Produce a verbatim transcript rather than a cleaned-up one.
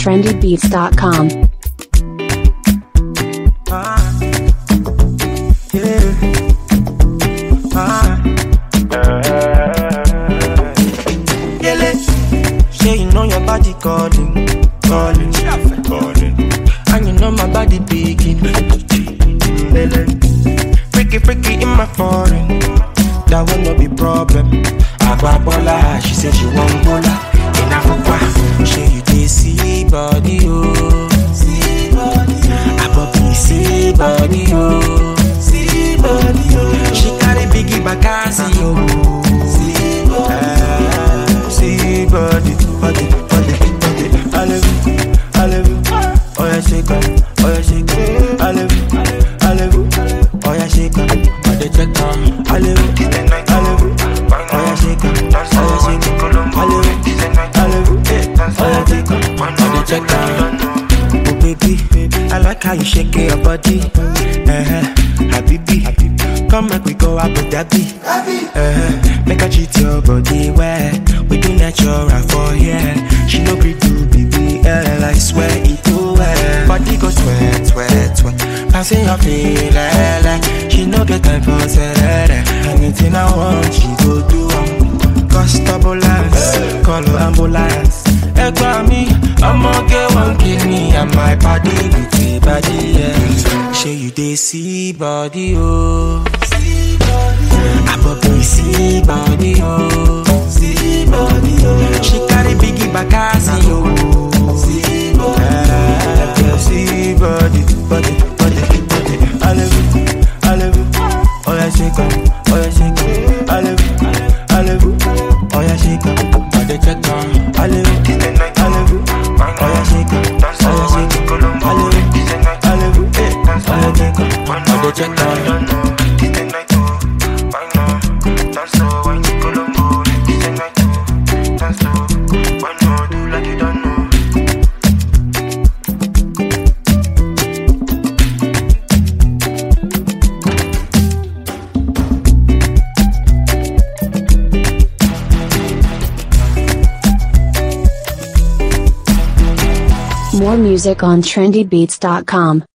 trendy beats dot com. Ah, yeah. Ah. Yele. Say you know your body calling, calling, calling, and you know my body beating. Yele. Freaky, freaky in my foreign, that will not be problem. Agbabola, she said she want bola. In Africa, say you dey see body oh, see body oh. Abobi see body oh, see body oh. She carry biggie bakasi oh, see body oh. See body, body, body, body. I love you, I love you. Oh yeah, shake up, oh yeah, shake up. I love you, I love you. Oh yeah, shake up, body check up. I love you, I love you. Oh yeah, shake up, oh yeah, shake up. I love you, I love you. Oh yeah, shake up, body check up. Oh baby, I like how you shake your body. Uh-huh, Habibi, come make we go Abu Dhabi. Uh-huh, make I treat your body well. We do natural for here. She no be do baby, eh, I swear it too well. Body go sweat, sweat, sweat. Passing your feel, eh, eh. She no get time for serere. Anything I want, she go do. Cost ambulance, call ambulance. Ekwa me, I'ma get one kill me and my body with the body, yeah. Say you dey see body, oh. See body, oh. Abobi see body, oh. See body, oh. She carry biggie bakasi, oh. See body, oh. See body, body, body, body. I love you, I love you. Oh yeah, shake up, oh yeah, shake up. I love you, I love you. Oh yeah, shake up, body check up. I love you, I love you. Oh yeah, shake up, oh yeah, shake up. I love you, I love you. Oh yeah, shake up, body check up. More music on trendy beats dot com.